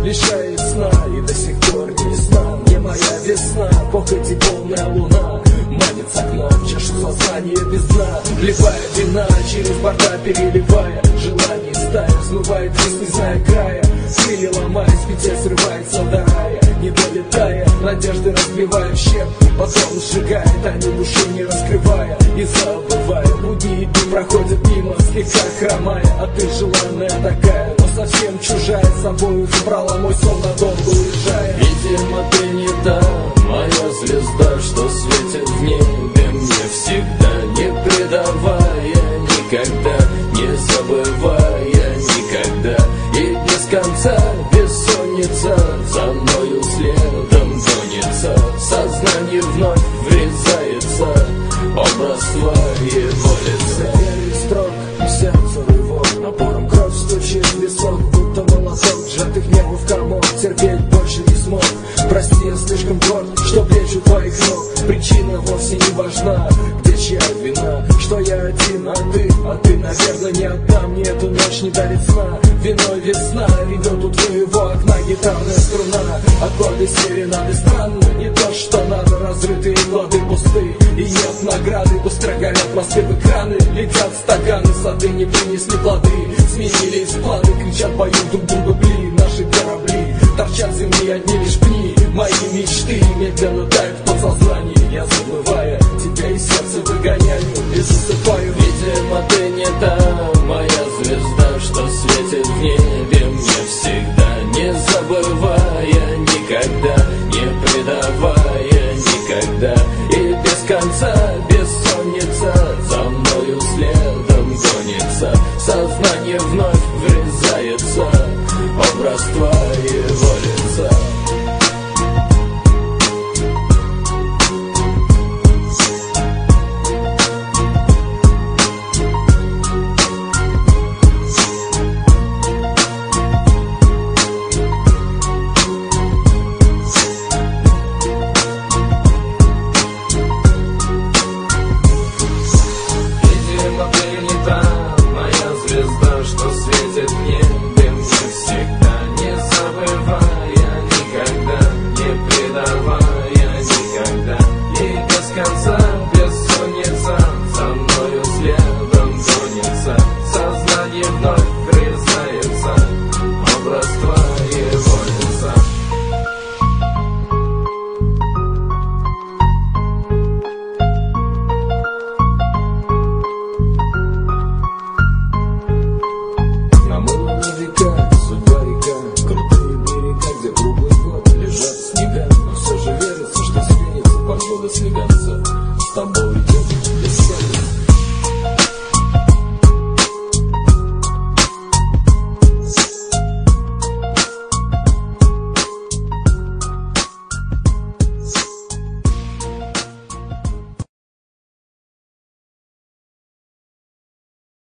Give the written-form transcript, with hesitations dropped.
лишает сна. И до сих пор не ясна мне моя весна. Похоть и полная луна манит с окна, чашу сознание без дна. Вливая вина через борта, переливая желание стая, смывает вниз, не зная края. Крылья ломая, с петель срывается до рая, не долетая, надежды разбивая в щеп, потом сжигает, они души не раскрывая и забывая. Будни и дни проходят мимо, слегка хромая, а ты желанная такая, но совсем чужая, с собою забрала мой сон, надолго уезжая. Видимо, ты не та моя звезда, что светит в небе мне всегда, не предавая никогда, не забывая никогда. И без конца бессонница за мною следом гонится, сознание вновь врезается образ твоего лица. Строк и сердце рывок, напором кровь стучит в висок, будто молоток, сжатых нервов комок, терпеть больше не смог. Прости, я слишком горд, что плечу твоих ног. Причина вовсе не важна, где чья вина, что я один, а ты, наверное, не одна. Мне эту ночь не дарит сна, виной весна ревет у твоего окна гитарная струна. Аккорды серенады странны, не то что надо, разрытые плоды пусты, и нет награды. Быстро горят мосты в экраны, летят стаканы, сады не принесли плоды, сменились планы, кричат, поют друг друга блин. Наши корабли торчат с земли одни лишь пни, мои мечты медленно тают в подсознании. Я забывая тебя из сердца выгоняю и засыпаю. Видимо, ты не та моя звезда, что светит в небе мне всегда, не забывая никогда, не предавая никогда. И без конца бессонница за мною следом гонится, сознание вновь